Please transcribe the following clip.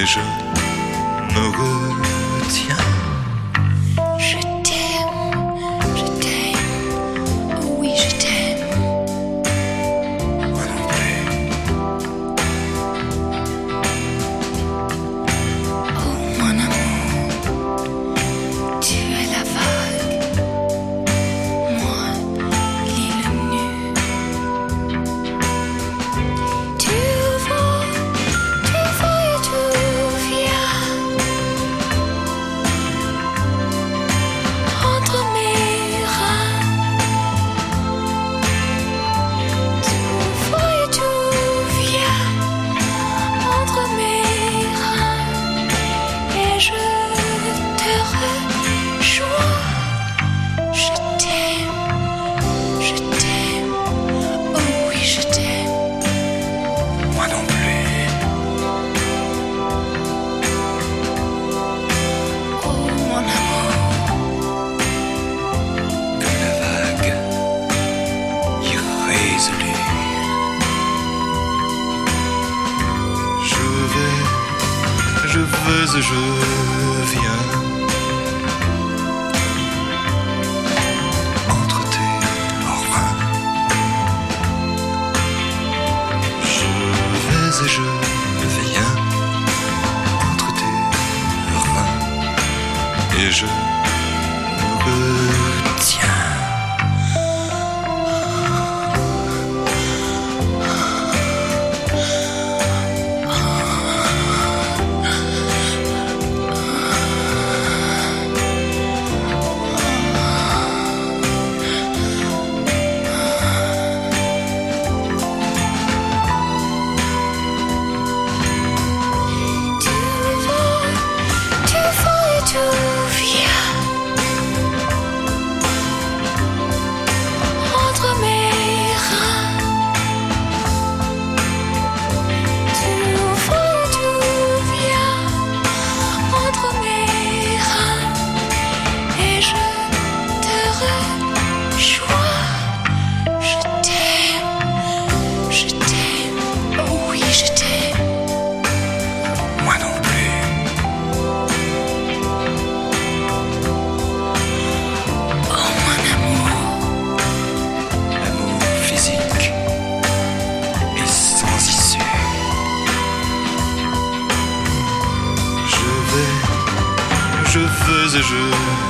je me retiens. Je t'aime, oh oui je t'aime. Moi non plus. Oh mon amour, tu es la vague, moi l'île nue. Tu vas et tu viens entre mes reins. Tu vas et tu viens entre mes reins. Et je te rejoins. Je t'aime, oh oui je t'aime. Moi non plus. Oh mon amour, Comme la vague irrésolue. Je veux et je viens entre tes reins. Je vais et je viens entre tes reins. Et je me retiens. tu vas et tu viens entre mes reins. Tu vas et tu viens entre mes reins. Et je te rejoins. Je t'aime, oh oui je t'aime. Moi non plus. Oh mon amour, L'amour physique est sans issue. Je veux et je